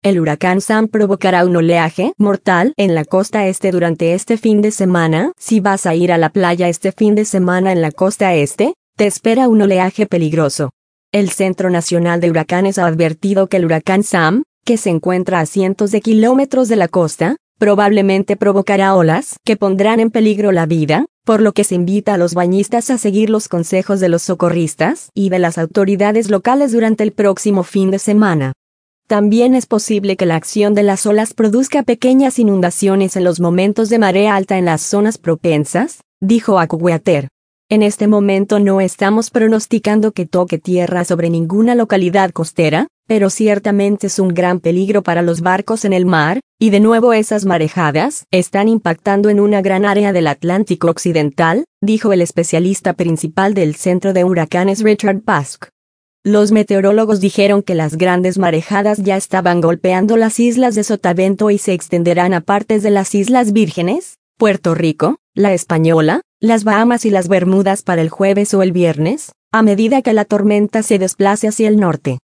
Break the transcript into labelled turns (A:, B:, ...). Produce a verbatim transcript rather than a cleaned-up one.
A: El huracán Sam provocará un oleaje mortal en la costa este durante este fin de semana. Si vas a ir a la playa este fin de semana en la costa este, te espera un oleaje peligroso. El Centro Nacional de Huracanes ha advertido que el huracán Sam, que se encuentra a cientos de kilómetros de la costa, probablemente provocará olas que pondrán en peligro la vida, por lo que se invita a los bañistas a seguir los consejos de los socorristas y de las autoridades locales durante el próximo fin de semana. También es posible que la acción de las olas produzca pequeñas inundaciones en los momentos de marea alta en las zonas propensas, dijo AccuWeather. En este momento no estamos pronosticando que toque tierra sobre ninguna localidad costera, pero ciertamente es un gran peligro para los barcos en el mar, y de nuevo esas marejadas están impactando en una gran área del Atlántico Occidental, dijo el especialista principal del Centro de Huracanes Richard Busk. Los meteorólogos dijeron que las grandes marejadas ya estaban golpeando las islas de Sotavento y se extenderán a partes de las Islas Vírgenes, Puerto Rico, La Española, las Bahamas y las Bermudas para el jueves o el viernes, a medida que la tormenta se desplace hacia el norte.